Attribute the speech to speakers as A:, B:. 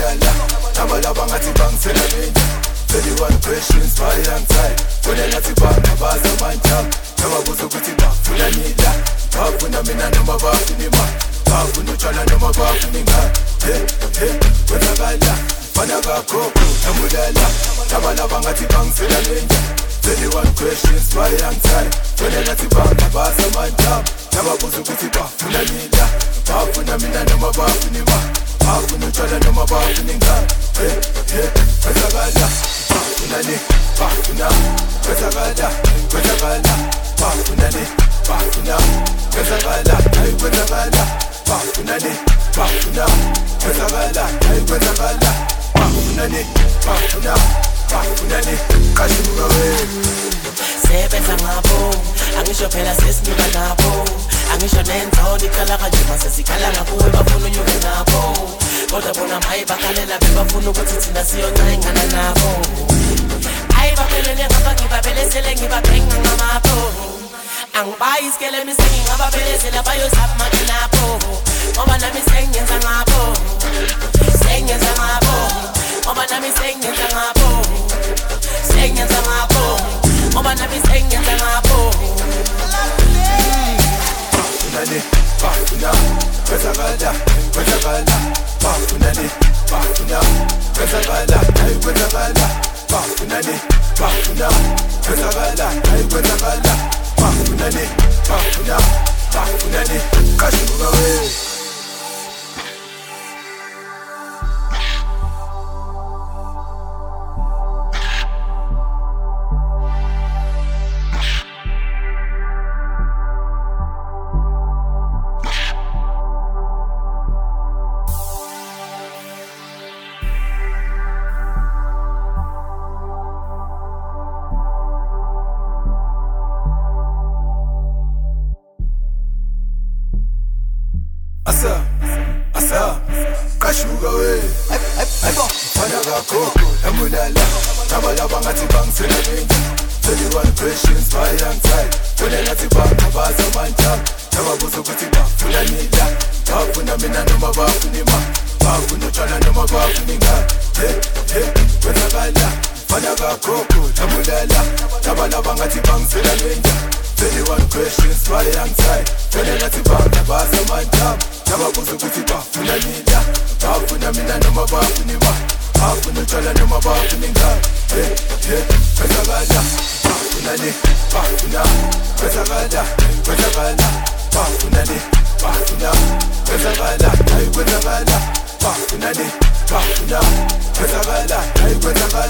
A: Ambulala, Nabalaba ngathi bangisela mina 31 questions bayangithi Wena ngathi bangabaza manje Nababuza ukuthi bafuna nila Bafuna mina noma bafuna imali Bafuna utshwala noma bafuna ingane Wenzakala Fana kakhokho Ambulala Nabalaba ngathi bangisela mina 31 questions bayangithi Wena ngathi bangabaza manje Nababuza ukuthi bafuna nila Bafuna mina noma bafuna imali Bafuna utshwala noma bafuna ingane Wenzakala Bafuna ni, bafuna Wenzakala, wenzakala Bafuna ni, bafuna Wenzakala, wenzakala Bafuna ni, bafuna Wenzakala, wenzakala Bafuna ni, bafuna Bafuna ni, kashimuka we
B: Sebenza ngabo, angisho phela sesinyuka nabo Angisho nenzoni kala kanjima sesikhala ngakuwe bafuna unyuke nabo Kodwa bona maye bakhalela bebafuna ukuthi thina siyoncengana nabo Ayi baphelele ngapha ngibabelesele ngibabhenga ngamapho Angibayi isikele misengi ngababelesela bayozapha makinapho Ngoba nami sengenza ngabo Sengenza ngabo Ngoba nami sengenza ngabo Sengenza ngabo Ngoba nami sengenza ngabo
A: Bafuna ni, bafuna Wenzakala, wenzakala Bafuna ni, bafuna Wenzakala, wenzakala Bafuna ni, bafuna Wenzakala, wenzakala Bafuna ni, bafuna Bafuna ni, kashimuka we Asa, kashuka we Fana kakhokho, ambulala Nabalaba ngathi bangisela mina 31 questions bayangithi Wena ngathi bangabaza manje Nababuza ukuthi bafuna nila Bafuna mina noma bafuna imali Bafuna utshwala noma bafuna ingane Wenzakala Fana kakhokho, ambulala Nabalaba ngathi bangisela mina 31 questions bayangithi Wena ngathi bangabaza manje Nababuza ukuthi bafuna nila Bafuna mina noma bafuna imali Bafuna utshwala noma bafuna ingane Wenzakala Bafuna ni, bafuna Wenzakala, wenzakala Bafuna ni, bafuna Wenzakala, wenzakala Bafuna ni, bafuna Wenzakala, wenzakala